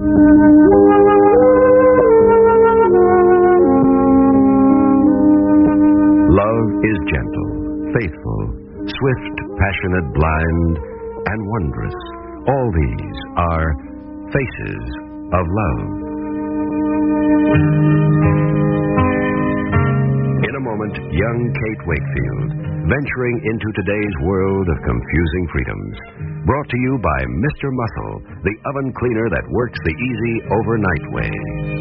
Love is gentle, faithful, swift, passionate, blind, and wondrous. All these are faces of love. In a moment, young Kate Wakefield, venturing into today's world of confusing freedoms. Brought to you by Mr. Muscle, the oven cleaner that works the easy overnight way.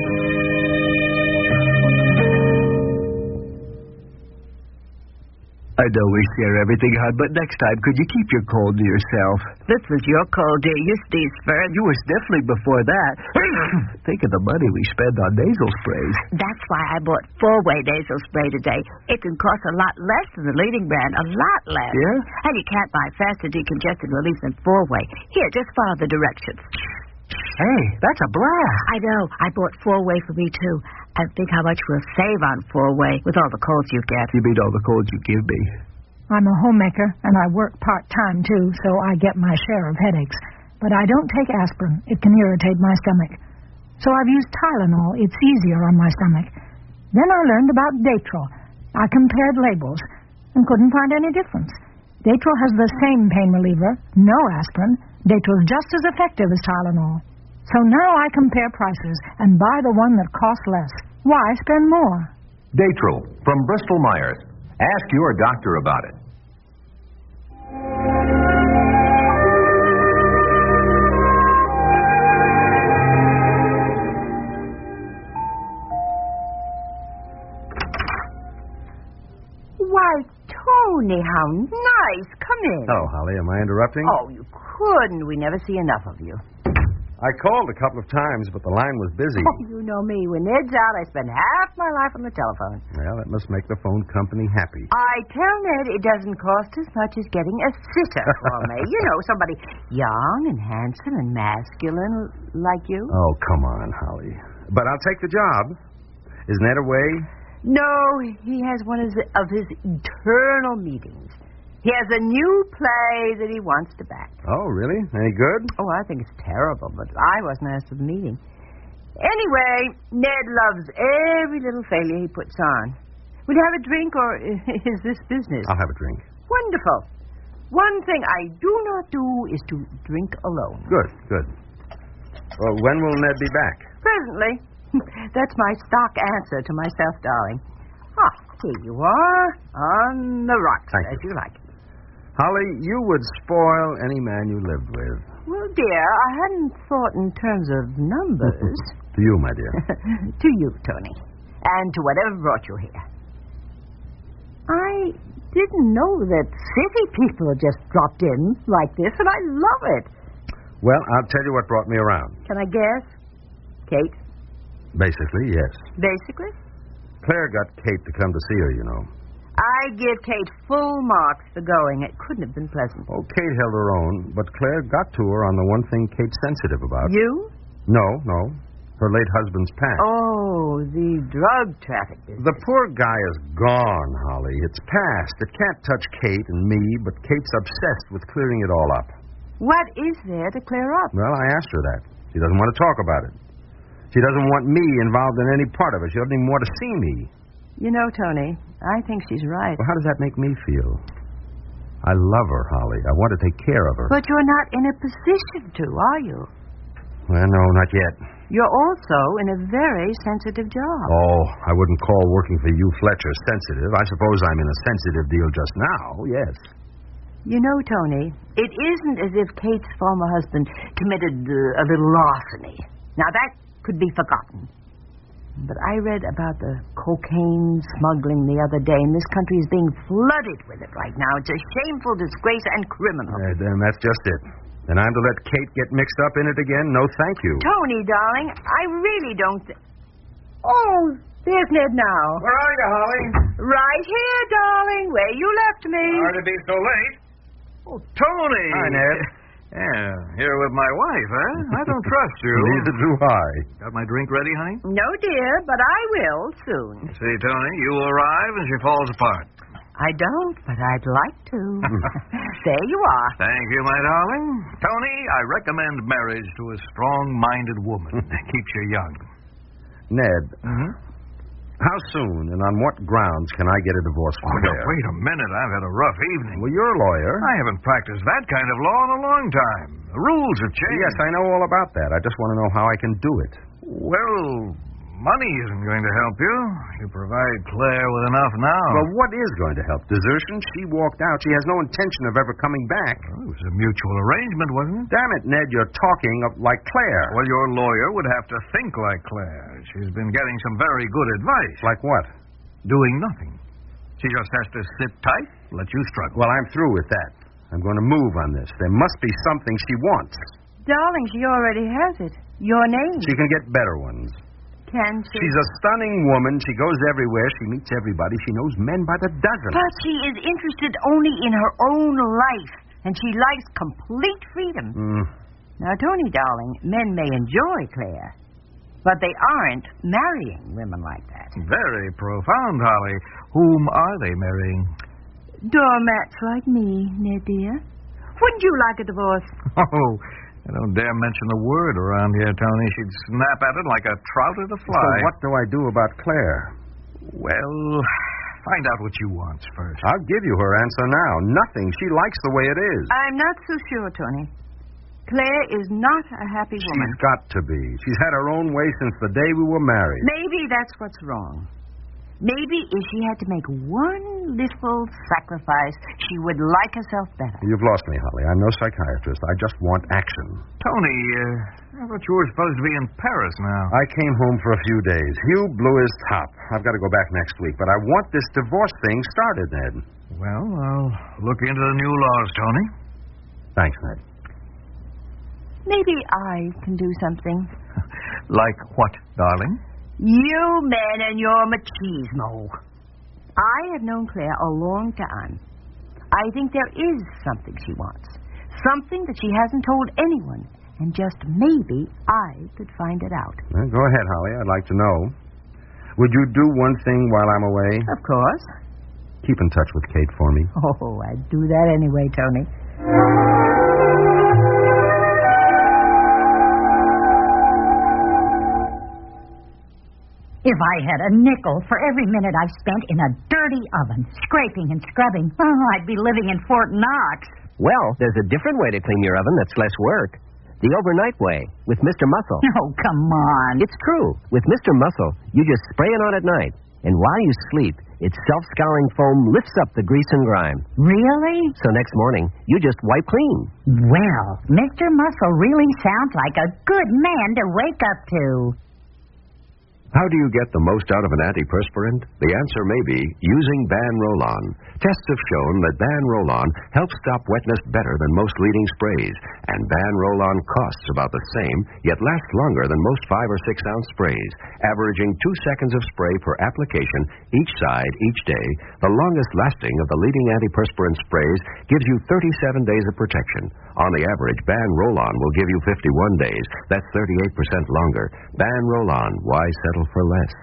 I know we share everything, hon, but next time, could you keep your cold to yourself? This was your cold, dear. You sneezed first. You were sniffling before that. Think of the money we spend on nasal sprays. That's why I bought 4-way nasal spray today. It can cost a lot less than the leading brand, a lot less. Yeah? And you can't buy faster decongestant relief than 4-way. Here, just follow the directions. Hey, that's a blast. I know. I bought 4-way for me, too. And think how much we'll save on 4-way with all the colds you get. You mean all the colds you give me? I'm a homemaker, and I work part-time, too, so I get my share of headaches. But I don't take aspirin. It can irritate my stomach. So I've used Tylenol. It's easier on my stomach. Then I learned about Datril. I compared labels and couldn't find any difference. Datril has the same pain reliever, no aspirin. Datril's just as effective as Tylenol. So now I compare prices and buy the one that costs less. Why spend more? Datril from Bristol-Myers. Ask your doctor about it. Why, Tony, how nice. Come in. Oh, Holly, am I interrupting? Oh, you couldn't. We never see enough of you. I called a couple of times, but the line was busy. Oh, you know me. When Ned's out, I spend half my life on the telephone. Well, that must make the phone company happy. I tell Ned it doesn't cost as much as getting a sitter for me. You know, somebody young and handsome and masculine like you. Oh, come on, Holly. But I'll take the job. Is Ned away? No, he has one of his eternal meetings. He has a new play that he wants to back. Oh, really? Any good? Oh, I think it's terrible, but I wasn't asked to the meeting. Anyway, Ned loves every little failure he puts on. Will you have a drink, or is this business? I'll have a drink. Wonderful. One thing I do not do is to drink alone. Good, good. Well, when will Ned be back? Presently. That's my stock answer to myself, darling. Ah, here you are, on the rocks, Thank as you. you like. Holly, you would spoil any man you lived with. Well, dear, I hadn't thought in terms of numbers. To you, my dear. To you, Tony. And to whatever brought you here. I didn't know that city people just dropped in like this, and I love it. Well, I'll tell you what brought me around. Can I guess? Kate? Basically, yes. Basically? Claire got Kate to come to see her, you know. I give Kate full marks for going. It couldn't have been pleasant. Oh, Kate held her own, but Claire got to her on the one thing Kate's sensitive about. You? No. Her late husband's past. Oh, the drug traffic business. The poor guy is gone, Holly. It's past. It can't touch Kate and me, but Kate's obsessed with clearing it all up. What is there to clear up? Well, I asked her that. She doesn't want to talk about it. She doesn't want me involved in any part of it. She doesn't even want to see me. You know, Tony, I think she's right. Well, how does that make me feel? I love her, Holly. I want to take care of her. But you're not in a position to, are you? Well, no, not yet. You're also in a very sensitive job. Oh, I wouldn't call working for you, Fletcher, sensitive. I suppose I'm in a sensitive deal just now, yes. You know, Tony, it isn't as if Kate's former husband committed a little larceny. Now, that could be forgotten. But I read about the cocaine smuggling the other day, and this country is being flooded with it right now. It's a shameful disgrace and criminal. Then that's just it. And I'm to let Kate get mixed up in it again? No, thank you. Tony, darling, I really don't Oh, there's Ned now. Where are you, Holly? Right here, darling, where you left me. Sorry to be so late. Oh, Tony. Hi, Ned. Yeah, here with my wife, huh? I don't trust you. Neither do I. Got my drink ready, honey? No, dear, but I will soon. See, Tony, you arrive and she falls apart. I don't, but I'd like to. There you are. Thank you, my darling. Tony, I recommend marriage to a strong-minded woman. Keeps you young. Ned, how soon and on what grounds can I get a divorce from Now, Claire? wait a minute. I've had a rough evening. Well, you're a lawyer. I haven't practiced that kind of law in a long time. The rules have changed. Yes, I know all about that. I just want to know how I can do it. Well, money isn't going to help you. You provide Claire with enough now. Well, what is going to help? Desertion? She walked out. She has no intention of ever coming back. Well, it was a mutual arrangement, wasn't it? Damn it, Ned, you're talking like Claire. Well, your lawyer would have to think like Claire. She's been getting some very good advice. Like what? Doing nothing. She just has to sit tight, let you struggle. Well, I'm through with that. I'm going to move on this. There must be something she wants. Darling, she already has it. Your name. She can get better ones. Can she? She's a stunning woman. She goes everywhere. She meets everybody. She knows men by the dozen. But she is interested only in her own life, and she likes complete freedom. Now, Tony, darling, men may enjoy Claire, but they aren't marrying women like that. Very profound, Holly. Whom are they marrying? Doormats like me, Ned dear. Wouldn't you like a divorce? Oh, I don't dare mention the word around here, Tony. She'd snap at it like a trout at a fly. So what do I do about Claire? Well, find out what you want first. I'll give you her answer now. Nothing. She likes the way it is. I'm not so sure, Tony. Claire is not a happy woman. She's got to be. She's had her own way since the day we were married. Maybe that's what's wrong. Maybe if she had to make one little sacrifice, she would like herself better. You've lost me, Holly. I'm no psychiatrist. I just want action. Tony, I thought you were supposed to be in Paris now. I came home for a few days. Hugh blew his top. I've got to go back next week, but I want this divorce thing started, Ned. Well, I'll look into the new laws, Tony. Thanks, Ned. Maybe I can do something. Like what, darling? You men and your machismo. I have known Claire a long time. I think there is something she wants. Something that she hasn't told anyone. And just maybe I could find it out. Well, go ahead, Holly. I'd like to know. Would you do one thing while I'm away? Of course. Keep in touch with Kate for me. Oh, I'd do that anyway, Tony. If I had a nickel for every minute I've spent in a dirty oven, scraping and scrubbing, I'd be living in Fort Knox. Well, there's a different way to clean your oven that's less work. The overnight way, with Mr. Muscle. Oh, come on. It's true. With Mr. Muscle, you just spray it on at night. And while you sleep, its self-scouring foam lifts up the grease and grime. Really? So next morning, you just wipe clean. Well, Mr. Muscle really sounds like a good man to wake up to. How do you get the most out of an antiperspirant? The answer may be using Ban Roll-On. Tests have shown that Ban Roll-On helps stop wetness better than most leading sprays, and Ban Roll-On costs about the same, yet lasts longer than most 5 or 6 ounce sprays, averaging 2 seconds of spray per application each side each day. The longest lasting of the leading antiperspirant sprays gives you 37 days of protection. On the average, Ban Roll-On will give you 51 days. That's 38% longer. Ban Roll-On. Why settle for less?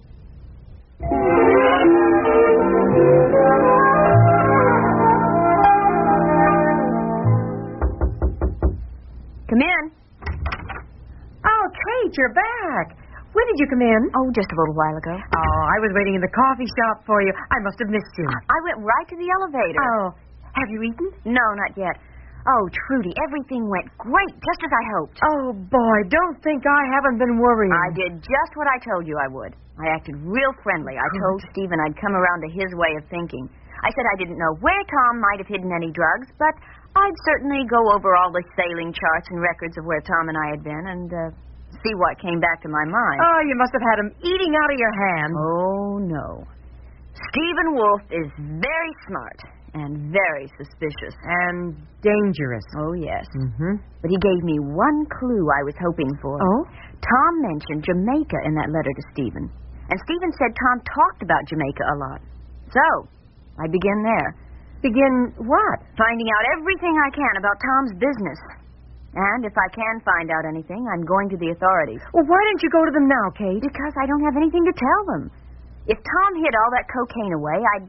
Come in. Oh, Kate, you're back. When did you come in? Oh, just a little while ago. Oh, I was waiting in the coffee shop for you. I must have missed you. I went right to the elevator. Oh, have you eaten? No, not yet. Oh, Trudy, everything went great, just as I hoped. Oh, boy, don't think I haven't been worrying. I did just what I told you I would. I acted real friendly. I told Stephen I'd come around to his way of thinking. I said I didn't know where Tom might have hidden any drugs, but I'd certainly go over all the sailing charts and records of where Tom and I had been and see what came back to my mind. Oh, you must have had him eating out of your hand. Oh, no. Stephen Wolf is very smart and very suspicious. And dangerous. Oh, yes. Mm-hmm. But he gave me one clue I was hoping for. Oh? Tom mentioned Jamaica in that letter to Stephen. And Stephen said Tom talked about Jamaica a lot. So, I begin there. Begin what? Finding out everything I can about Tom's business. And if I can find out anything, I'm going to the authorities. Well, why don't you go to them now, Kate? Because I don't have anything to tell them. If Tom hid all that cocaine away, I'd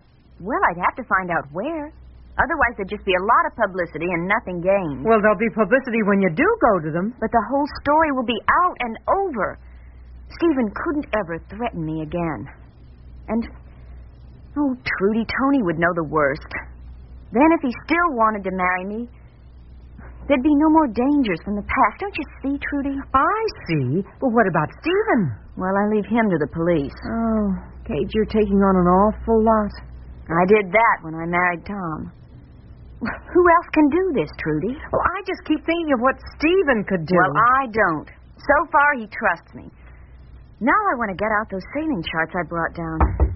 Well, I'd have to find out where. Otherwise, there'd just be a lot of publicity and nothing gained. Well, there'll be publicity when you do go to them. But the whole story will be out and over. Stephen couldn't ever threaten me again. And, oh, Trudy, Tony would know the worst. Then if he still wanted to marry me, there'd be no more dangers from the past. Don't you see, Trudy? I see. But what about Stephen? Well, I leave him to the police. Oh, Kate, you're taking on an awful lot. I did that when I married Tom. Who else can do this, Trudy? Well, I just keep thinking of what Stephen could do. Well, I don't. So far, he trusts me. Now I want to get out those sailing charts I brought down.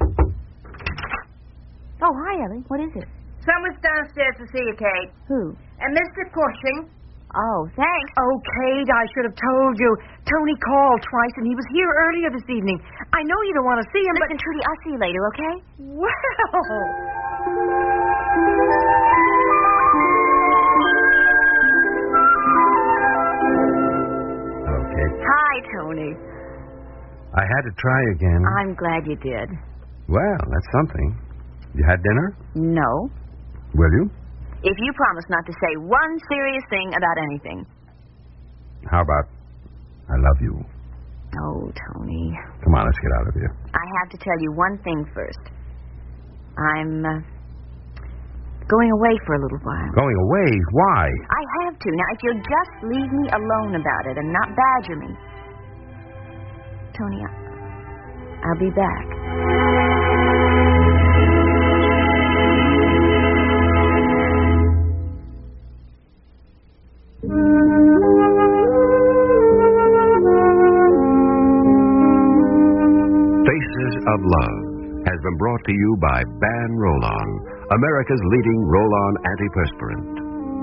Oh, hi, Ellie. What is it? Someone's downstairs to see you, Kate. Who? Mr. Cushing. Oh, thanks. Oh, Kate, I should have told you. Tony called twice, and he was here earlier this evening. I know you don't want to see him, Listen, Trudy, I'll see you later, okay? Okay. Hi, Tony. I had to try again. I'm glad you did. Well, that's something. You had dinner? No. Will you? If you promise not to say one serious thing about anything. How about I love you? Oh, Tony. Come on, let's get out of here. I have to tell you one thing first. I'm going away for a little while. Going away? Why? I have to. Now, if you'll just leave me alone about it and not badger me. Tony, I'll be back. Faces of Love has been brought to you by Ban Roll-On, America's leading roll-on antiperspirant.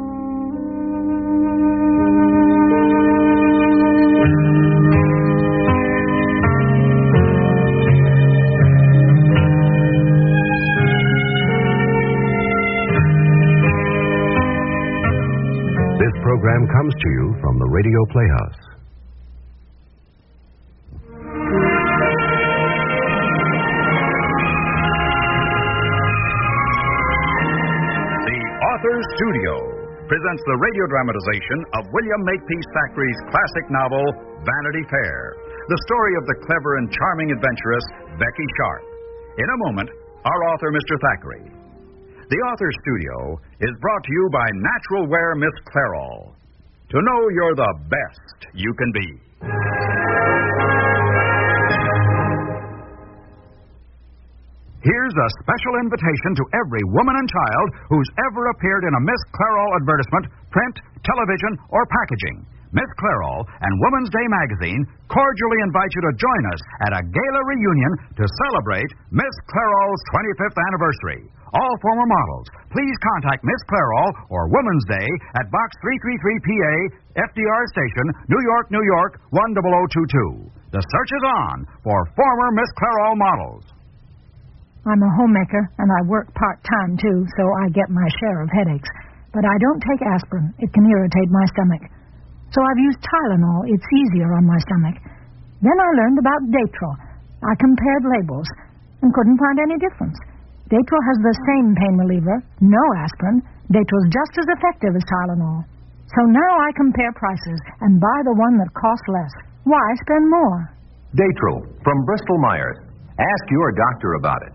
This program comes to you from the Radio Playhouse. Authors Studio presents the radio dramatization of William Makepeace Thackeray's classic novel, Vanity Fair, the story of the clever and charming adventuress, Becky Sharp. In a moment, our author, Mr. Thackeray. The Authors Studio is brought to you by Natural Wear Miss Clairol. To know you're the best you can be. Here's a special invitation to every woman and child who's ever appeared in a Miss Clairol advertisement, print, television, or packaging. Miss Clairol and Woman's Day magazine cordially invite you to join us at a gala reunion to celebrate Miss Clairol's 25th anniversary. All former models, please contact Miss Clairol or Woman's Day at Box 333 PA, FDR Station, New York, New York, 10022. The search is on for former Miss Clairol models. I'm a homemaker, and I work part-time, too, so I get my share of headaches. But I don't take aspirin. It can irritate my stomach. So I've used Tylenol. It's easier on my stomach. Then I learned about Datril. I compared labels and couldn't find any difference. Datril has the same pain reliever, no aspirin. Datril's just as effective as Tylenol. So now I compare prices and buy the one that costs less. Why spend more? Datril from Bristol Myers. Ask your doctor about it.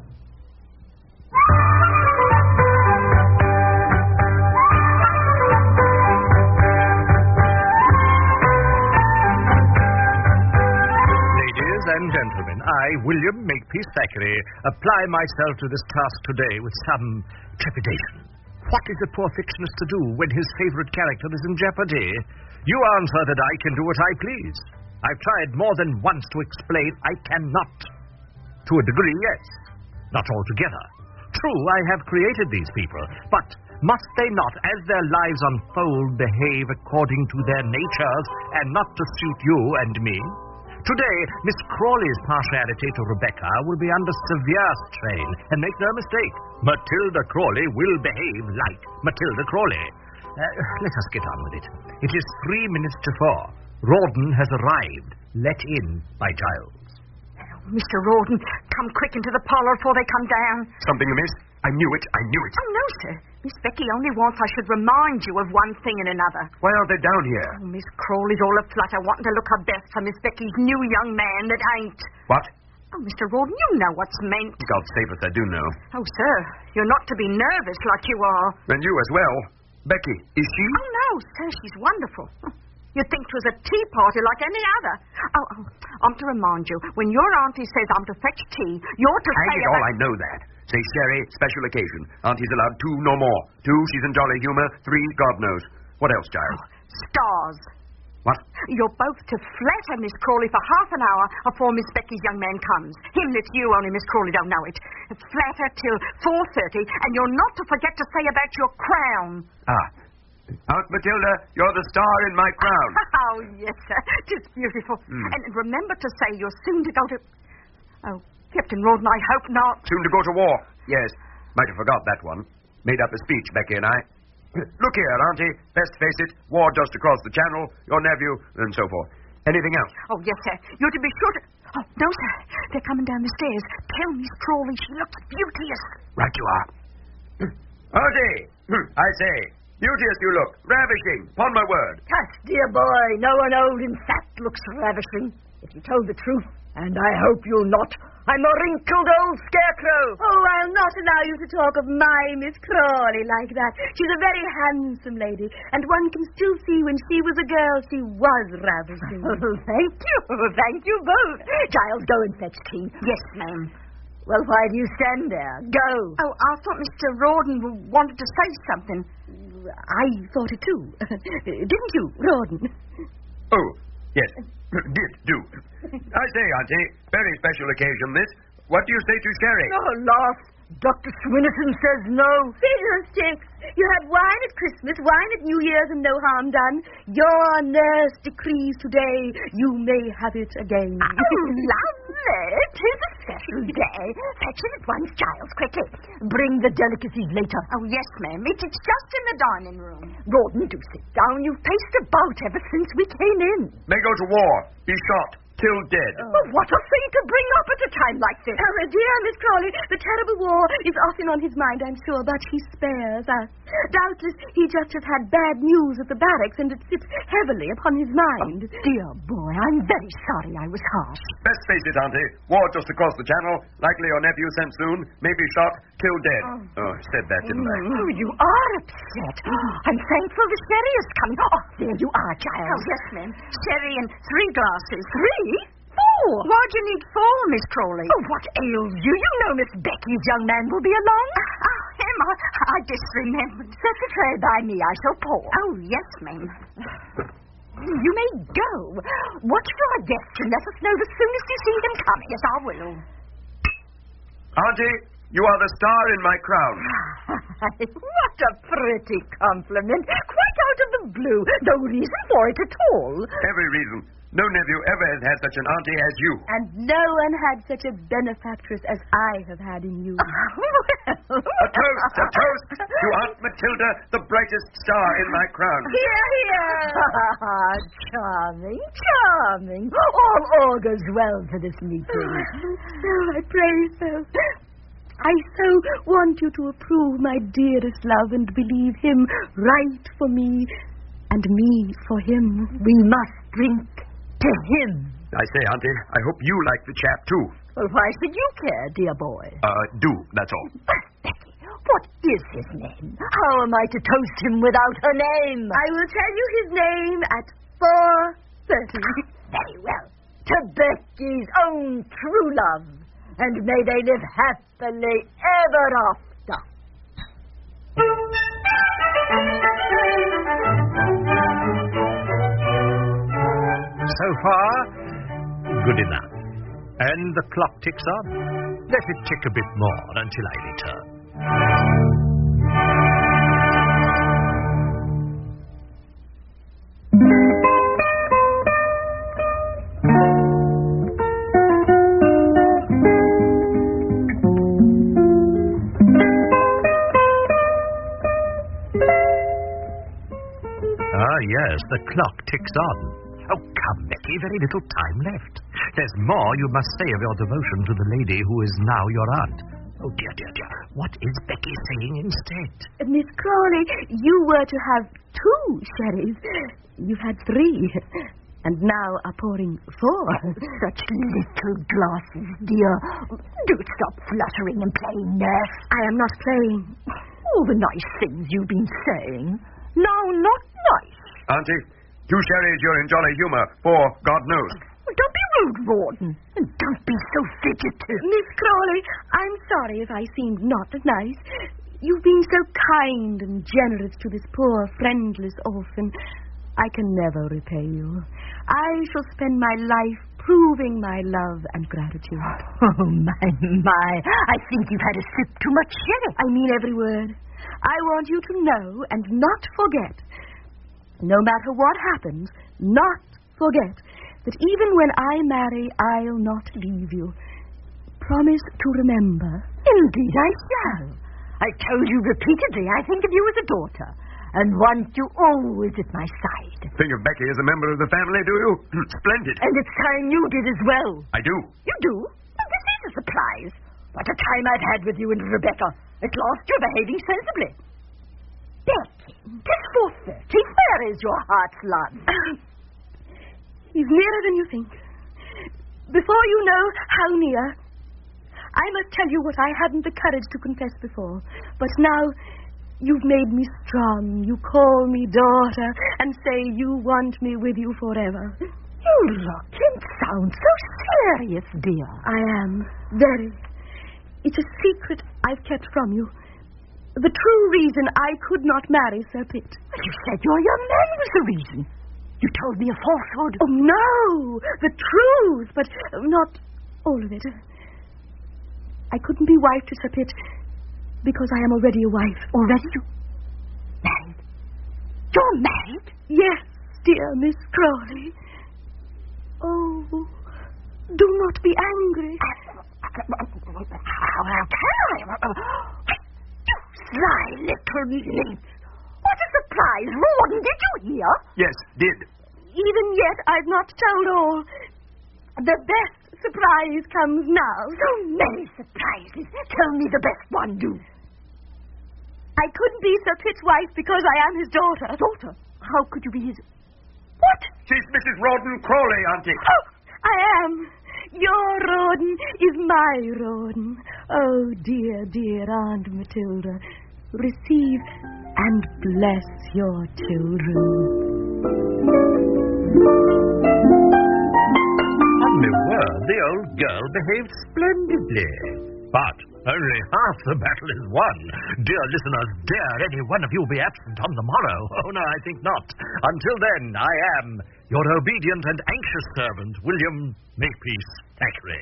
Ladies and gentlemen, I, William Makepeace Thackeray, apply myself to this task today with some trepidation. What is a poor fictionist to do when his favorite character is in jeopardy? You answer that I can do what I please. I've tried more than once to explain I cannot. To a degree, yes. Not altogether. True, I have created these people, but must they not, as their lives unfold, behave according to their natures and not to suit you and me? Today, Miss Crawley's partiality to Rebecca will be under severe strain, and make no mistake, Matilda Crawley will behave like Matilda Crawley. Let us get on with it. It is 3 minutes to 4. Rawdon has arrived, let in by Giles. Mr. Rawdon, come quick into the parlor before they come down. Something amiss? I knew it. Oh, no, sir. Miss Becky only wants I should remind you of one thing and another. Why aren't they down here? Oh, Miss Crawley's all aflutter, wanting to look her best for Miss Becky's new young man that ain't. What? Oh, Mr. Rawdon, you know what's meant. God save us, I do know. Oh, sir, you're not to be nervous like you are. And you as well. Becky, is she? Oh, no, sir, she's wonderful. You'd think it was a tea party like any other. Oh, I'm to remind you, when your auntie says I'm to fetch tea, you're to Hang say... it all, I know that. Say sherry, special occasion. Auntie's allowed 2, no more. 2, she's in jolly humor. 3, God knows. What else, Giles? Stars. What? You're both to flatter Miss Crawley for half an hour before Miss Becky's young man comes. Him that's you, only Miss Crawley don't know it. Flatter till 4:30, and you're not to forget to say about your crown. Aunt Matilda, you're the star in my crown. Oh, yes, sir. Just beautiful. And remember to say you're soon to go to... Oh, Captain Rawdon, I hope not. Soon to go to war. Yes. Might have forgot that one. Made up a speech, Becky and I. Look here, Auntie. Best face it, war just across the channel, your nephew, and so forth. Anything else? Oh, yes, sir. You're to be sure to... Oh, no, sir. They're coming down the stairs. Tell Miss Crawley she looks beauteous. Right you are. Auntie! I say, beauteous you look. Ravishing, upon my word. Tush, dear boy, no one old in fact looks ravishing. If you told the truth, and I hope you'll not, I'm a wrinkled old scarecrow. Oh, I'll not allow you to talk of my Miss Crawley like that. She's a very handsome lady, and one can still see when she was a girl she was ravishing. Thank you both. Giles, go and fetch tea. Yes, ma'am. Well, why do you stand there? Go. Oh, I thought Mr. Rawdon wanted to say something. I thought it too. Didn't you, Rawdon? Oh, yes. Do. I say, Auntie, very special occasion this. What do you say to sherry? Oh, laugh. Dr. Swinnerton says no. Fiddlesticks! You had wine at Christmas, wine at New Year's, and no harm done. Your nurse decrees today you may have it again. Oh, lovely. 'Tis a special day. Fetch it at once, Giles, quickly. Bring the delicacies later. Oh, yes, ma'am. It's just in the dining room. Rawdon, do sit down. You've paced about ever since we came in. May go to war. Be shot. Killed dead. Oh, what a thing to bring up at a time like this. Oh, dear Miss Crawley, the terrible war is often on his mind, I'm sure, but he spares us. Doubtless he just has had bad news at the barracks, and it sits heavily upon his mind. Oh, dear boy, I'm very sorry I was harsh. Best face it, Auntie. War just across the channel. Likely your nephew sent soon. Maybe shot. Killed dead. Oh, I said that, didn't I? Oh, you are upset. I'm thankful the sherry is coming. Oh, there you are, Giles. Oh, yes, ma'am. Sherry and 3 glasses. 3? 4? Why'd you need 4, Miss Crawley? Oh, what ails you? You know Miss Becky's young man will be along. Him, I just remembered. Set the tray by me. I shall pour. Oh, yes, ma'am. You may go. Watch for our guest and let us know the soonest you see him coming. Yes, I will. Auntie, you are the star in my crown. What a pretty compliment. Quite out of the blue. No reason for it at all. Every reason. No nephew ever has had such an auntie as you. And no one had such a benefactress as I have had in you. A toast to Aunt Matilda, the brightest star in my crown. Hear, hear. Charming. All augurs well for this meeting. So I pray so. I so want you to approve my dearest love and believe him right for me and me for him. We must drink to him. I say, Auntie, I hope you like the chap, too. Well, why should you care, dear boy? Do, that's all. Becky, what is his name? How am I to toast him without her name? I will tell you his name at 4:30. Very well. To Becky's own true love. And may they live happily ever after. So far, good enough. And the clock ticks on. Let it tick a bit more until I return. Yes, the clock ticks on. Oh, come, Becky, very little time left. There's more you must say of your devotion to the lady who is now your aunt. Oh, dear, dear, dear. What is Becky saying instead? Miss Crawley, you were to have 2 sherries. You've had 3. And now are pouring 4. Such little glasses, dear. Do stop fluttering and playing nurse. I am not playing. All the nice things you've been saying. Now, not nice. Auntie, 2 sherries, you're in jolly humor. 4, God knows. Don't be rude, Rawdon. And don't be so fidgety. Miss Crawley, I'm sorry if I seemed not nice. You've been so kind and generous to this poor, friendless orphan. I can never repay you. I shall spend my life proving my love and gratitude. Oh, my. I think you've had a sip too much sherry. I mean every word. I want you to know and not forget, no matter what happens, not forget that even when I marry, I'll not leave you. Promise to remember. Indeed, I shall. I've told you repeatedly I think of you as a daughter, and want you always at my side. Think of Becky as a member of the family, do you? Splendid. And it's time you did as well. I do. You do? Well, this is a surprise. What a time I've had with you and Rebecca. At last you're behaving sensibly. Becky, 'tis 4:30. Where is your heart's love? He's nearer than you think. Before you know how near, I must tell you what I hadn't the courage to confess before. But now you've made me strong. You call me daughter and say you want me with you forever. You look and sound so serious, dear. I am, very. It's a secret I've kept from you. The true reason I could not marry Sir Pitt. You said your young man was the reason. You told me a falsehood. Oh, no, the truth, but not all of it. I couldn't be wife to Sir Pitt because I am already a wife. Already? You married? You're married? Yes, dear Miss Crawley. Oh, do not be angry. How can I? You sly little nymph. What a surprise. Rawdon, did you hear? Yes, did. Even yet, I've not told all. The best surprise comes now. So many surprises. Tell me the best one, do. I couldn't be Sir Pitt's wife because I am his daughter. Daughter? How could you be his... What? She's Mrs. Rawdon Crawley, Auntie. Oh, I am. Your Rawdon is my Rawdon. Oh, dear, dear Aunt Matilda. Receive and bless your children. On my word, the old girl behaved splendidly. But only half the battle is won. Dear listeners, dare any one of you be absent on the morrow? Oh, no, I think not. Until then, I am your obedient and anxious servant, William Makepeace Thackeray.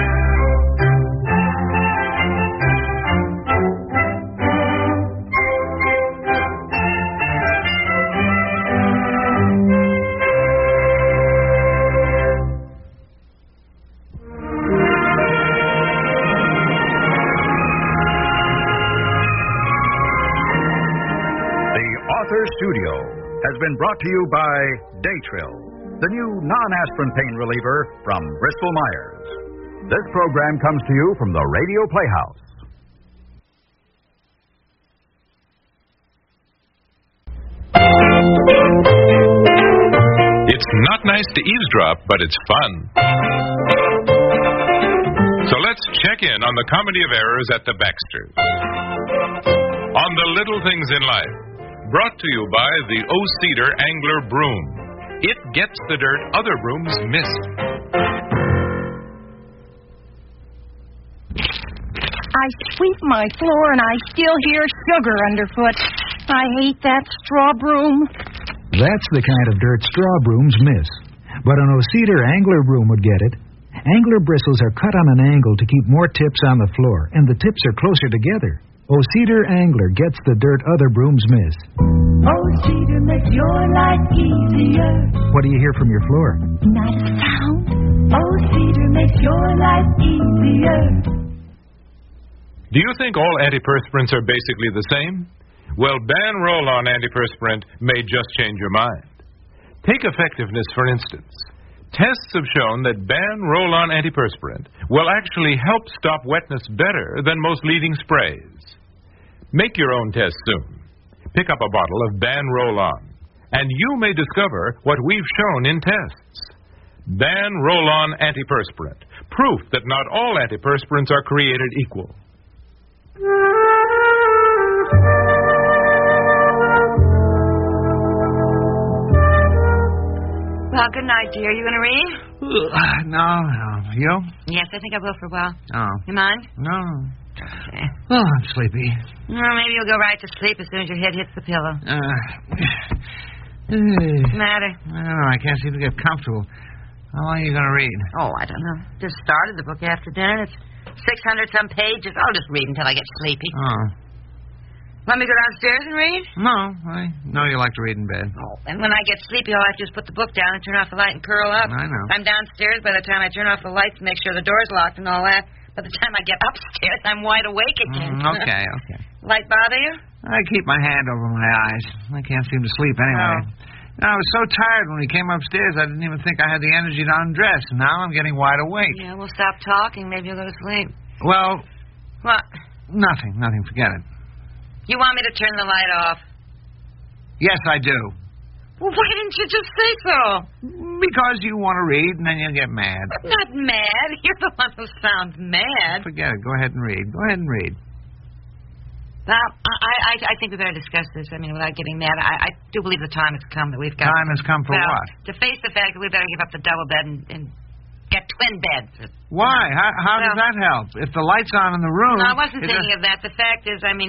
Studio has been brought to you by Daytrill, the new non-aspirin pain reliever from Bristol Myers. This program comes to you from the Radio Playhouse. It's not nice to eavesdrop, but it's fun. So let's check in on the comedy of errors at the Baxters. On the little things in life. Brought to you by the O-Cedar Angler Broom. It gets the dirt other brooms miss. I sweep my floor and I still hear sugar underfoot. I hate that straw broom. That's the kind of dirt straw brooms miss. But an O-Cedar Angler Broom would get it. Angler bristles are cut on an angle to keep more tips on the floor, and the tips are closer together. O-Cedar Angler gets the dirt other brooms miss. O-Cedar makes your life easier. What do you hear from your floor? Not a sound. O-Cedar makes your life easier. Do you think all antiperspirants are basically the same? Well, ban roll-on antiperspirant may just change your mind. Take effectiveness, for instance. Tests have shown that Ban Roll-On Antiperspirant will actually help stop wetness better than most leading sprays. Make your own test soon. Pick up a bottle of Ban Roll-On, and you may discover what we've shown in tests. Ban Roll-On Antiperspirant, proof that not all antiperspirants are created equal. Well, good night, dear. You going to read? No. You? Yes, I think I will for a while. Oh. You mind? No. Okay. Oh, I'm sleepy. Well, maybe you'll go right to sleep as soon as your head hits the pillow. What's the matter? I don't know. I can't seem to get comfortable. How long are you going to read? Oh, I don't know. Just started the book after dinner. It's 600-some pages. I'll just read until I get sleepy. Oh. Want me to go downstairs and read? No. I know you like to read in bed. Oh, and when I get sleepy, all I have to do is put the book down and turn off the light and curl up. I know. I'm downstairs by the time I turn off the lights and make sure the door's locked and all that. By the time I get upstairs, I'm wide awake again. Okay. Light bother you? I keep my hand over my eyes. I can't seem to sleep anyway. Oh. I was so tired when we came upstairs, I didn't even think I had the energy to undress. Now I'm getting wide awake. Yeah, we'll stop talking. Maybe you'll go to sleep. Well... What? Nothing. Forget it. You want me to turn the light off? Yes, I do. Well, why didn't you just say so? Because you want to read, and then you get mad. I'm not mad. You're the one who sounds mad. Forget it. Go ahead and read. I think we better discuss this. I mean, without getting mad, I do believe the time has come that we've got... Time has come for what? To face the fact that we better give up the double bed and get twin beds. Why? How does that help? If the light's on in the room... No, I wasn't thinking of that. The fact is, I mean,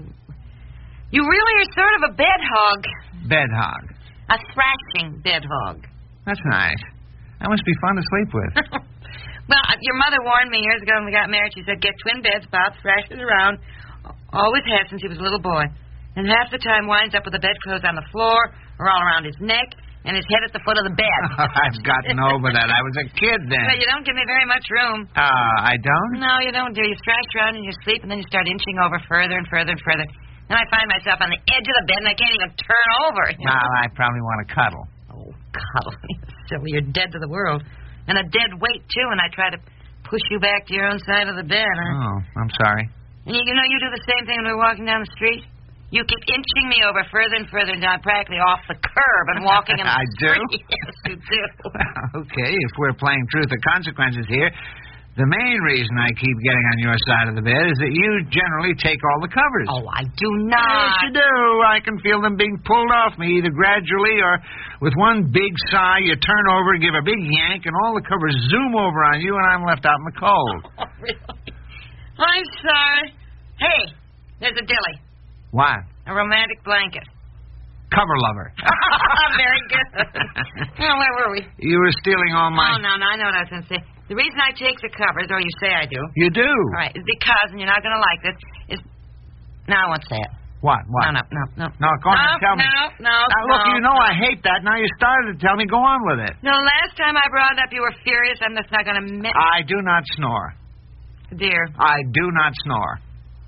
you really are sort of a bed hog. Bed hog. A thrashing bed hog. That's nice. That must be fun to sleep with. Well, your mother warned me years ago when we got married. She said, get twin beds. Bob thrashes around. Always has since he was a little boy. And half the time winds up with the bedclothes on the floor or all around his neck and his head at the foot of the bed. I've gotten over that. I was a kid then. Well, you don't give me very much room. I don't? No, you don't, dear. You thrash around in your sleep and then you start inching over further and further and further. And I find myself on the edge of the bed and I can't even turn over. Well, I probably want to cuddle. Oh, cuddle. Silly, you're dead to the world. And a dead weight, too, and I try to push you back to your own side of the bed. Oh, I'm sorry. And you know you do the same thing when we're walking down the street? You keep inching me over further and further until I'm practically off the curb and walking in the street. Yes, you do. Well, okay, if we're playing truth or consequences here, the main reason I keep getting on your side of the bed is that you generally take all the covers. Oh, I do not. Yes, you do. I can feel them being pulled off me, either gradually or with one big sigh, you turn over and give a big yank, and all the covers zoom over on you, and I'm left out in the cold. Oh, really? I'm sorry. Hey, there's a dilly. What? A romantic blanket. Cover lover. Very good. Now, where were we? You were stealing all my... Oh, no, I know what I was going to say. The reason I take the covers, or you say I do... You do? Right, is because, and you're not going to like this, is... No, I won't say it. What? No. No, go on and tell me. No. Look, you know I hate that. Now you started to tell me. Go on with it. No, last time I brought it up, you were furious. I'm just not going to... I do not snore. Dear. I do not snore.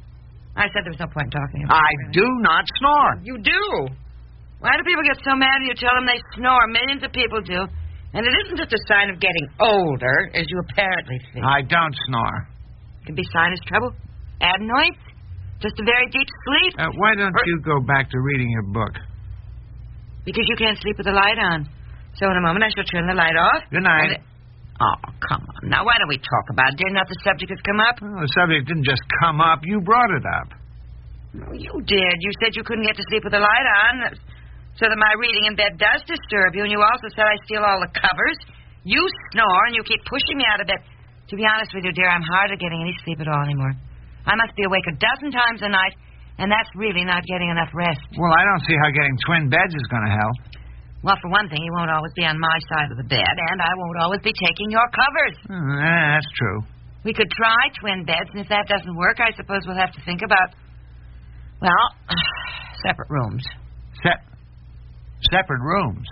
I said there was no point in talking about it. I do not snore. You do. Why do people get so mad when you tell them they snore? Millions of people do. And it isn't just a sign of getting older, as you apparently think. I don't snore. It can be sinus trouble, adenoids, just a very deep sleep. Why don't you go back to reading your book? Because you can't sleep with the light on. So in a moment I shall turn the light off. Good night. Oh, come on. Now, why don't we talk about it? Did not the subject has come up? Well, the subject didn't just come up. You brought it up. No, you did. You said you couldn't get to sleep with the light on, so that my reading in bed does disturb you, and you also said I steal all the covers. You snore, and you keep pushing me out of bed. To be honest with you, dear, I'm hardly getting any sleep at all anymore. I must be awake a dozen times a night, and that's really not getting enough rest. Well, I don't see how getting twin beds is going to help. Well, for one thing, you won't always be on my side of the bed, and I won't always be taking your covers. That's true. We could try twin beds, and if that doesn't work, I suppose we'll have to think about, well, separate rooms. Separate rooms?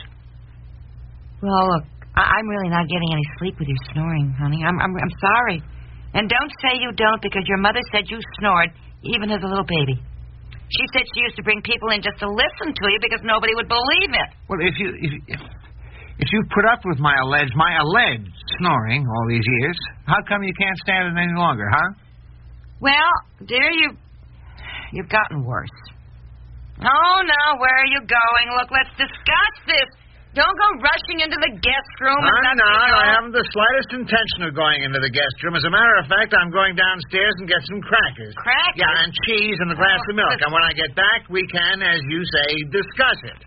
Well, look, I'm really not getting any sleep with you snoring, honey. I'm sorry. And don't say you don't, because your mother said you snored, even as a little baby. She said she used to bring people in just to listen to you because nobody would believe it. Well, if if you've put up with my alleged snoring all these years, how come you can't stand it any longer, huh? Well, dear, you've gotten worse. Oh, now, where are you going? Look, let's discuss this. Don't go rushing into the guest room. I'm not. I haven't the slightest intention of going into the guest room. As a matter of fact, I'm going downstairs and get some crackers. Crackers? Yeah, and cheese and a glass of milk. And when I get back, we can, as you say, discuss it.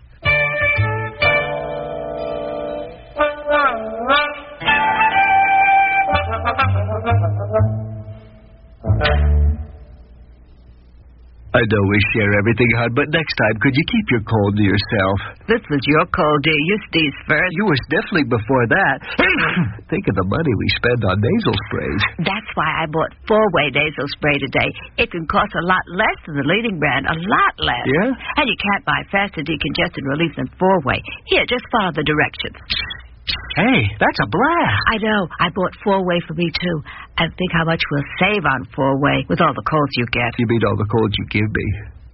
I know we share everything, hon, but next time, could you keep your cold to yourself? This was your cold, dear. You sneezed first. You were sniffling before that. Think of the money we spend on nasal sprays. That's why I bought 4-way nasal spray today. It can cost a lot less than the leading brand, a lot less. Yeah? And you can't buy faster decongestant relief than 4-way. Here, just follow the directions. Hey, that's a blast. I know. I bought 4-way for me, too. And think how much we'll save on 4-way with all the colds you get. You mean all the colds you give me?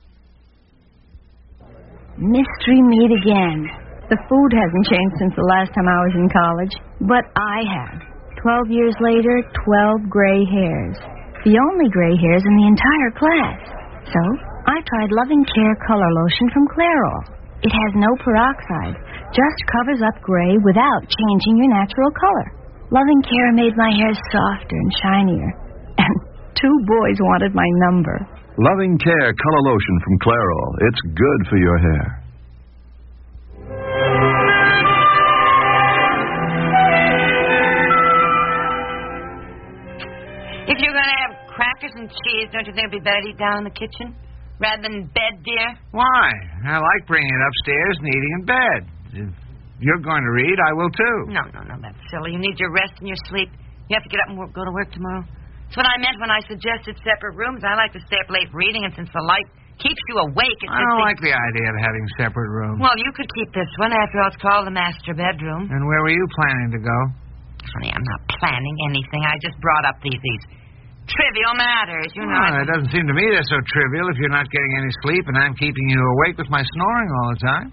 Mystery meat again. The food hasn't changed since the last time I was in college, but I have. 12 years later, 12 gray hairs. The only gray hairs in the entire class. So, I tried Loving Care Color Lotion from Clairol. It has no peroxide, just covers up gray without changing your natural color. Loving Care made my hair softer and shinier. And 2 boys wanted my number. Loving Care Color Lotion from Clairol. It's good for your hair. If you're going to have crackers and cheese, don't you think it'd be better to eat down in the kitchen rather than in bed, dear? Why? I like bringing it upstairs and eating in bed. If you're going to read, I will, too. No, that's silly. You need your rest and your sleep. You have to get up and go to work tomorrow. That's what I meant when I suggested separate rooms. I like to stay up late reading, and since the light keeps you awake... I don't like the idea of having separate rooms. Well, you could keep this one. After all, it's called the master bedroom. And where were you planning to go? Honey, I'm not planning anything. I just brought up these trivial matters, you know. It doesn't seem to me they're so trivial if you're not getting any sleep and I'm keeping you awake with my snoring all the time.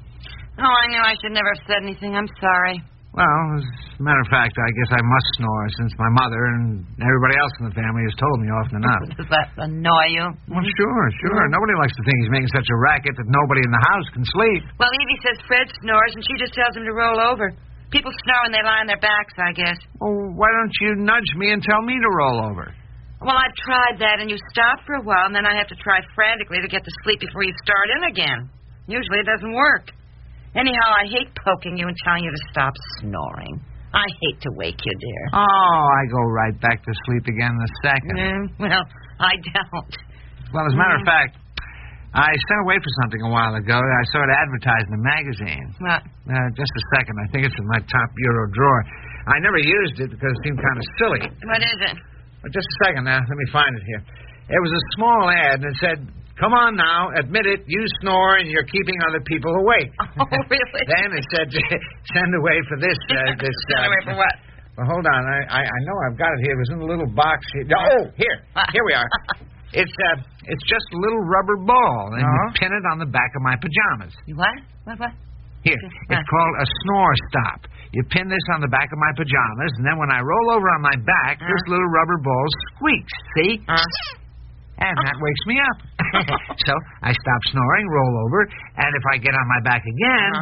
Oh, I knew I should never have said anything. I'm sorry. Well, as a matter of fact, I guess I must snore since my mother and everybody else in the family has told me often enough. Does that annoy you? Well, sure. Nobody likes to think he's making such a racket that nobody in the house can sleep. Well, Evie says Fred snores, and she just tells him to roll over. People snore when they lie on their backs, I guess. Well, why don't you nudge me and tell me to roll over? Well, I've tried that, and you stop for a while, and then I have to try frantically to get to sleep before you start in again. Usually it doesn't work. Anyhow, I hate poking you and telling you to stop snoring. I hate to wake you, dear. Oh, I go right back to sleep again in a second. Well, I don't. Well, as a matter of fact, I sent away for something a while ago. I saw it advertised in a magazine. What? Just a second. I think it's in my top bureau drawer. I never used it because it seemed kind of silly. What is it? Just a second now. Let me find it here. It was a small ad, and it said, "Come on now, admit it, you snore and you're keeping other people awake." Oh, really? Then it said, send away for this. Send away for what? Well, hold on. I know I've got it here. It was in a little box here. Oh, here. Here we are. It's just a little rubber ball, and you pin it on the back of my pajamas. What? What? Here. It's called a snore stop. You pin this on the back of my pajamas, and then when I roll over on my back, this little rubber ball squeaks. See? And that wakes me up. So I stop snoring, roll over, and if I get on my back again...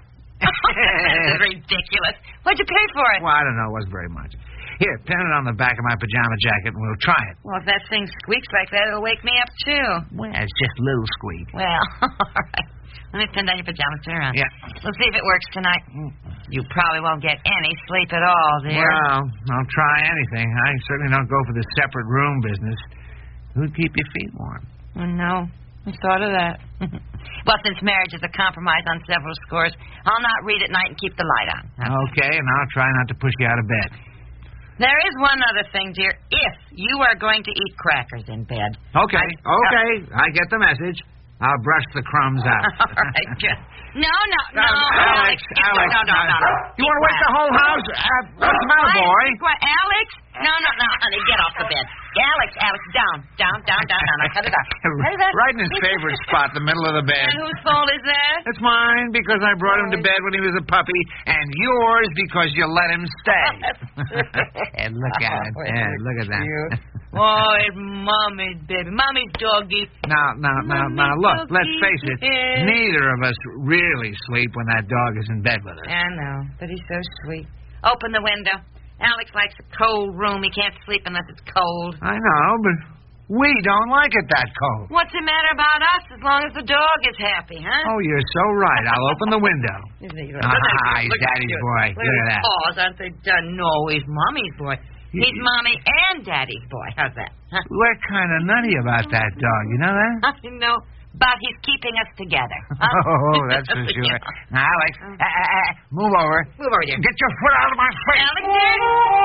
This is ridiculous. What'd you pay for it? Well, I don't know. It wasn't very much. Here, pin it on the back of my pajama jacket, and we'll try it. Well, if that thing squeaks like that, it'll wake me up, too. Well, it's just a little squeak. Well, all right. Let me pin down your pajamas. Turn around. Yeah. We'll see if it works tonight. You probably won't get any sleep at all, dear. Well, I'll try anything. I certainly don't go for the separate room business. Who'd keep your feet warm? Oh, no. I thought of that. Well, since marriage is a compromise on several scores, I'll not read at night and keep the light on. Okay, and I'll try not to push you out of bed. There is one other thing, dear. If you are going to eat crackers in bed... Okay, I get the message. I'll brush the crumbs out. All right, just... No. Alex. No. You want to wake the whole house? What's the matter, boy? Alex? No, honey, get off the bed. Alex, down. Now cut it out. Right in his favorite spot, the middle of the bed. And whose fault is that? It's mine because I brought him to bed when he was a puppy, and yours because you let him stay. And look at it. Yeah, look at that. Oh, it's Mommy's baby. Mommy's doggy. Now, look, let's face it. Neither of us really sleep when that dog is in bed with us. I know, but he's so sweet. Open the window. Alex likes a cold room. He can't sleep unless it's cold. I know, but we don't like it that cold. What's the matter about us as long as the dog is happy, huh? Oh, you're so right. I'll open the window. He's He's Daddy's boy. Look at that. Paws, aren't they done? No, he's Mommy's boy. He's Mommy and Daddy's boy. How's that? Huh? We're kind of nutty about that dog. You know that? I know, but he's keeping us together. Huh? Oh, that's for sure. Now, Alex, move over. Move over here. Get your foot out of my face. Alex, dear.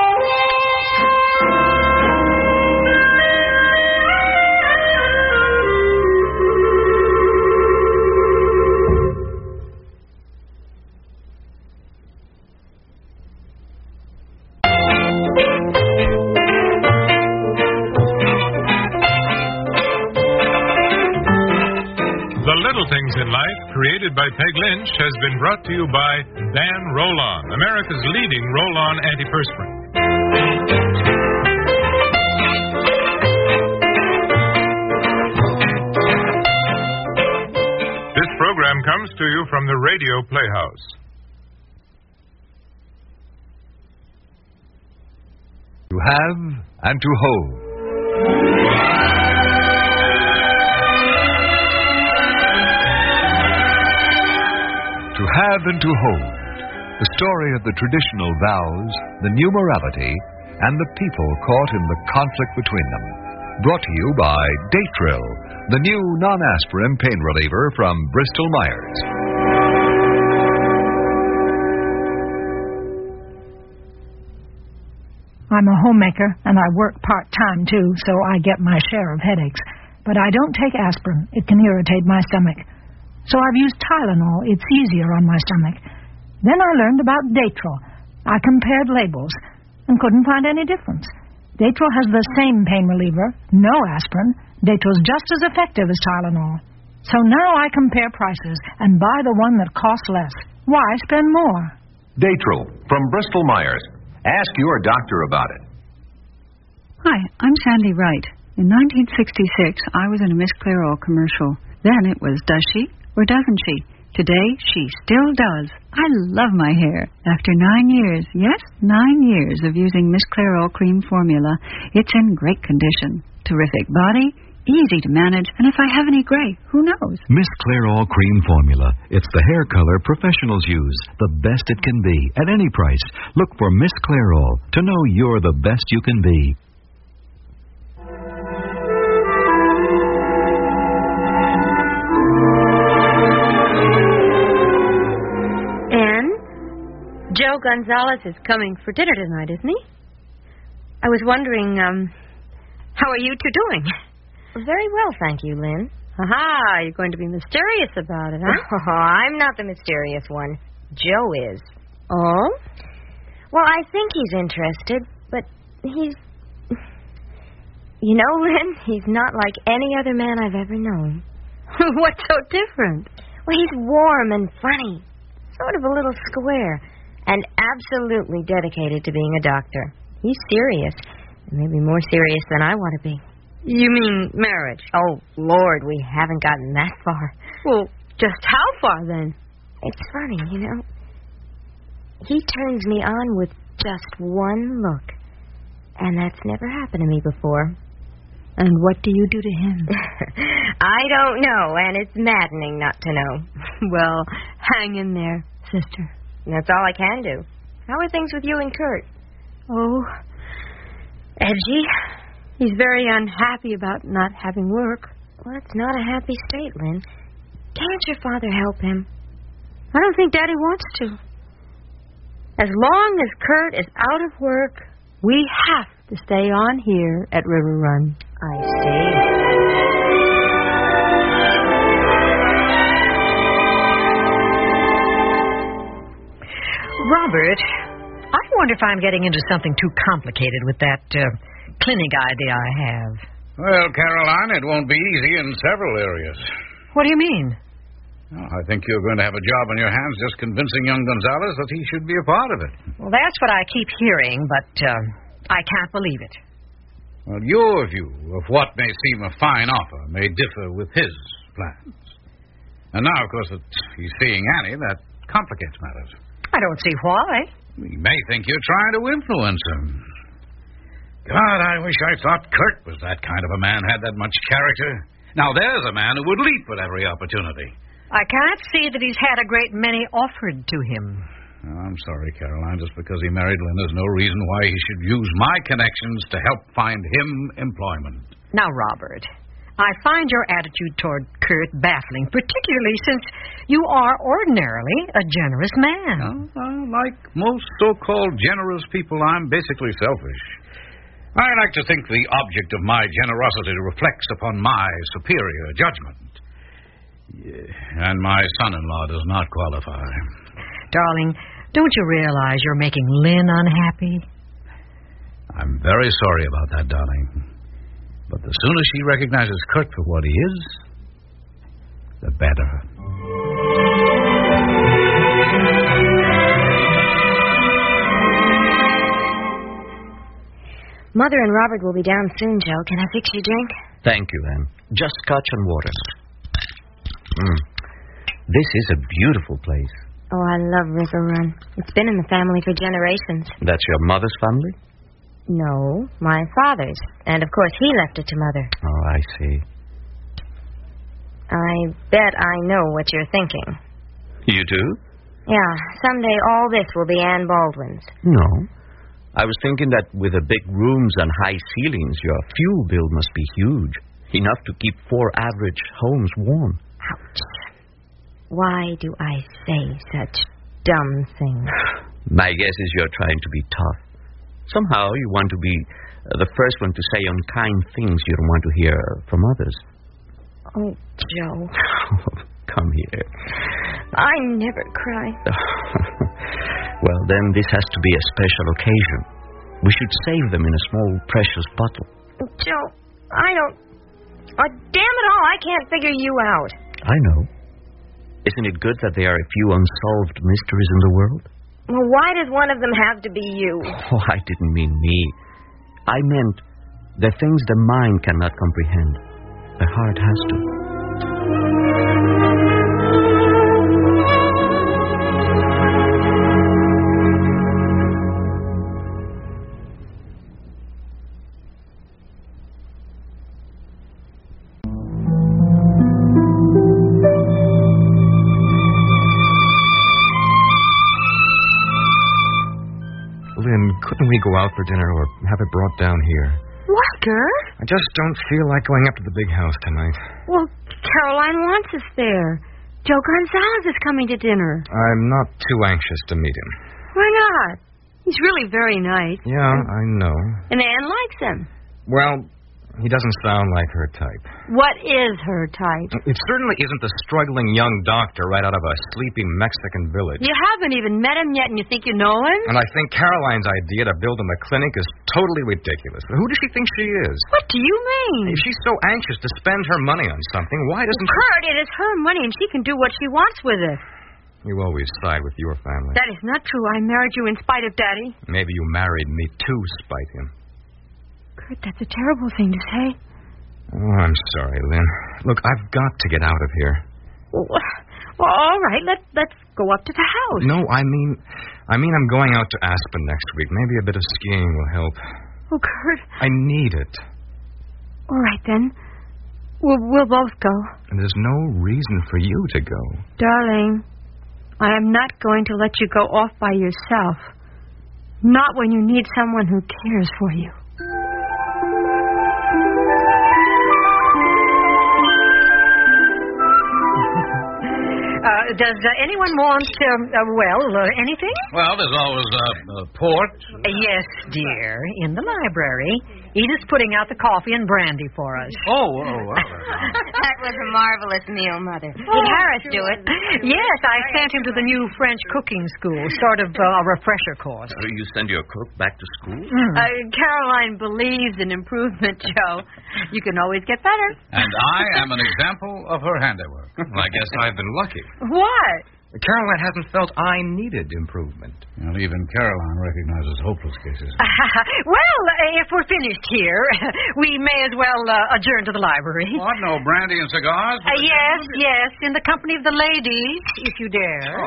The Little Things in Life, created by Peg Lynch, has been brought to you by Dan Roll-On, America's leading roll-on antiperspirant. This program comes to you from the Radio Playhouse. To have and to hold. To have and to hold. The story of the traditional vows, the new morality, and the people caught in the conflict between them. Brought to you by Datril, the new non-aspirin pain reliever from Bristol Myers. I'm a homemaker, and I work part-time, too, so I get my share of headaches. But I don't take aspirin. It can irritate my stomach. So I've used Tylenol. It's easier on my stomach. Then I learned about Datril. I compared labels and couldn't find any difference. Datril has the same pain reliever, no aspirin. Datril's just as effective as Tylenol. So now I compare prices and buy the one that costs less. Why spend more? Datril from Bristol Myers. Ask your doctor about it. Hi, I'm Sandy Wright. In 1966, I was in a Miss Clairol commercial. Then it was does she or doesn't she? Today, she still does. I love my hair. After 9 years, yes, 9 years of using Miss Clairol cream formula, it's in great condition. Terrific body, easy to manage, and if I have any gray, who knows? Miss Clairol cream formula. It's the hair color professionals use. The best it can be at any price. Look for Miss Clairol to know you're the best you can be. Joe Gonzalez is coming for dinner tonight, isn't he? I was wondering, how are you two doing? Very well, thank you, Lynn. Aha, you're going to be mysterious about it, huh? Oh, I'm not the mysterious one. Joe is. Oh? Well, I think he's interested, but he's... You know, Lynn, he's not like any other man I've ever known. What's so different? Well, he's warm and funny. Sort of a little square. And absolutely dedicated to being a doctor. He's serious. Maybe more serious than I want to be. You mean marriage? Oh, Lord, we haven't gotten that far. Well, just how far, then? It's funny, you know. He turns me on with just one look. And that's never happened to me before. And what do you do to him? I don't know, and it's maddening not to know. Well, hang in there, sister. That's all I can do. How are things with you and Kurt? Oh, edgy. He's very unhappy about not having work. Well, it's not a happy state, Lynn. Can't your father help him? I don't think Daddy wants to. As long as Kurt is out of work, we have to stay on here at River Run. I see. Robert, I wonder if I'm getting into something too complicated with that clinic idea I have. Well, Caroline, it won't be easy in several areas. What do you mean? Oh, I think you're going to have a job on your hands just convincing young Gonzalez that he should be a part of it. Well, that's what I keep hearing, but I can't believe it. Well, your view of what may seem a fine offer may differ with his plans. And now, of course, that he's seeing Annie, that complicates matters. I don't see why. He may think you're trying to influence him. God, I wish I thought Kurt was that kind of a man, had that much character. Now, there's a man who would leap at every opportunity. I can't see that he's had a great many offered to him. Oh, I'm sorry, Caroline. Just because he married Lynn, there's no reason why he should use my connections to help find him employment. Now, Robert, I find your attitude toward Kurt baffling, particularly since you are ordinarily a generous man. Like most so-called generous people, I'm basically selfish. I like to think the object of my generosity reflects upon my superior judgment. And my son-in-law does not qualify. Darling, don't you realize you're making Lynn unhappy? I'm very sorry about that, darling. But the sooner she recognizes Kurt for what he is, the better. Mother and Robert will be down soon, Joe. Can I fix you a drink? Thank you, Anne. Just scotch and water. This is a beautiful place. Oh, I love River Run. It's been in the family for generations. That's your mother's family? No, my father's. And, of course, he left it to Mother. Oh, I see. I bet I know what you're thinking. You do? Yeah, someday all this will be Anne Baldwin's. No. I was thinking that with the big rooms and high ceilings, your fuel bill must be huge. Enough to keep 4 average homes warm. Ouch. Why do I say such dumb things? My guess is you're trying to be tough. Somehow you want to be the first one to say unkind things you don't want to hear from others. Oh, Joe. Come here. I never cry. Well, then this has to be a special occasion. We should save them in a small, precious bottle. Joe, I don't... Oh, damn it all, I can't figure you out. I know. Isn't it good that there are a few unsolved mysteries in the world? Well, why does one of them have to be you? Oh, I didn't mean me. I meant the things the mind cannot comprehend. The heart has to. Couldn't we go out for dinner or have it brought down here? What, Gert? I just don't feel like going up to the big house tonight. Well, Caroline wants us there. Joe Gonzalez is coming to dinner. I'm not too anxious to meet him. Why not? He's really very nice. Yeah, I know. And Anne likes him. Well, he doesn't sound like her type. What is her type? It certainly isn't the struggling young doctor right out of a sleepy Mexican village. You haven't even met him yet and you think you know him? And I think Caroline's idea to build him a clinic is totally ridiculous. Who does she think she is? What do you mean? If she's so anxious to spend her money on something, why doesn't she... Kurt, it is her money and she can do what she wants with it. You always side with your family. That is not true. I married you in spite of Daddy. Maybe you married me to spite him. Kurt, that's a terrible thing to say. Oh, I'm sorry, Lynn. Look, I've got to get out of here. Well, all right. Let's go up to the house. No, I mean I'm going out to Aspen next week. Maybe a bit of skiing will help. Oh, Kurt. I need it. All right, then. We'll both go. And there's no reason for you to go. Darling, I am not going to let you go off by yourself. Not when you need someone who cares for you. Does anyone want, anything? Well, there's always port. Yes, dear. In the library. Edith's putting out the coffee and brandy for us. That was a marvelous meal, Mother. Did Harris do it? Yes, I sent him to the new French cooking school, sort of a refresher course. You send your cook back to school? Caroline believes in improvement, Joe. You can always get better. And I am an example of her handiwork. I guess I've been lucky. What? Caroline hasn't felt I needed improvement. Well, even Caroline recognizes hopeless cases. Well, if we're finished here, we may as well adjourn to the library. What, no brandy and cigars? Yes, in the company of the ladies, if you dare.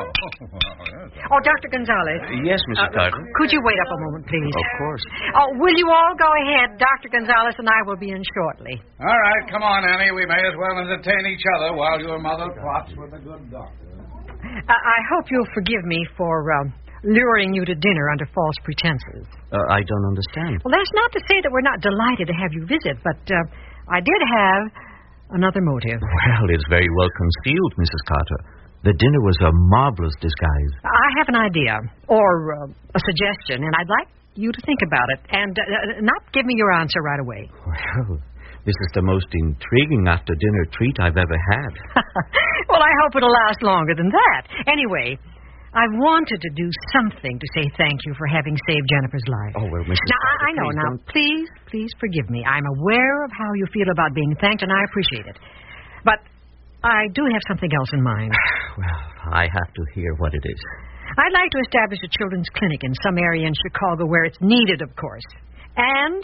Oh, Dr. Gonzalez. Yes, Mrs. Carter. Could you wait up a moment, please? Of course. Oh, will you all go ahead? Dr. Gonzalez and I will be in shortly. All right, come on, Annie. We may as well entertain each other while your mother plots with a good doctor. I hope you'll forgive me for luring you to dinner under false pretenses. I don't understand. Well, that's not to say that we're not delighted to have you visit, but I did have another motive. Well, it's very well concealed, Mrs. Carter. The dinner was a marvelous disguise. I have an idea, or a suggestion, and I'd like you to think about it, and not give me your answer right away. Well, this is the most intriguing after-dinner treat I've ever had. Well, I hope it'll last longer than that. Anyway, I wanted to do something to say thank you for having saved Jennifer's life. Oh, well, Mrs. Now, Carter, I know. Now, please forgive me. I'm aware of how you feel about being thanked, and I appreciate it. But I do have something else in mind. Well, I have to hear what it is. I'd like to establish a children's clinic in some area in Chicago where it's needed, of course. And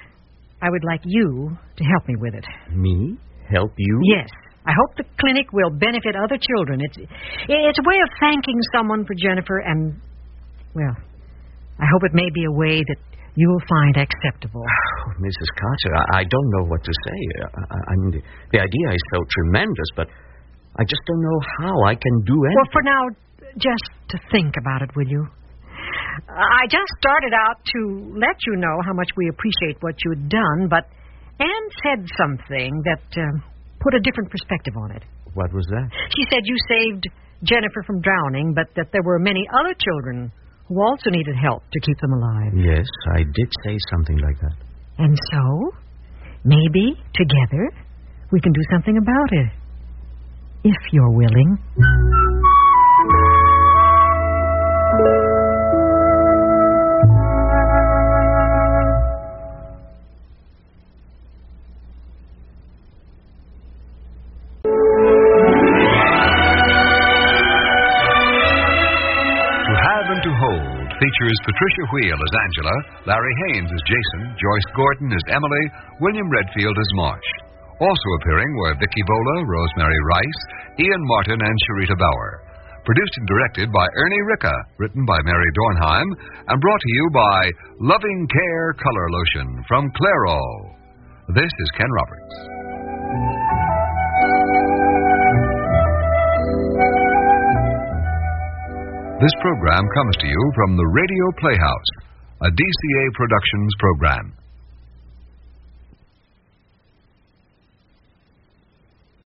I would like you to help me with it. Me? Help you? Yes. I hope the clinic will benefit other children. It's a way of thanking someone for Jennifer, and, well, I hope it may be a way that you will find acceptable. Oh, Mrs. Carter, I don't know what to say. I mean, the idea is so tremendous, but I just don't know how I can do anything. Well, for now, just to think about it, will you? I just started out to let you know how much we appreciate what you'd done, but Anne said something that put a different perspective on it. What was that? She said you saved Jennifer from drowning, but that there were many other children who also needed help to keep them alive. Yes, I did say something like that. And so, maybe, together, we can do something about it. If you're willing. Features Patricia Wheel as Angela, Larry Haynes as Jason, Joyce Gordon as Emily, William Redfield as Marsh. Also appearing were Vicki Vola, Rosemary Rice, Ian Martin, and Sharita Bauer. Produced and directed by Ernie Ricca, written by Mary Dornheim, and brought to you by Loving Care Color Lotion from Clairol. This is Ken Roberts. This program comes to you from the Radio Playhouse, a DCA Productions program.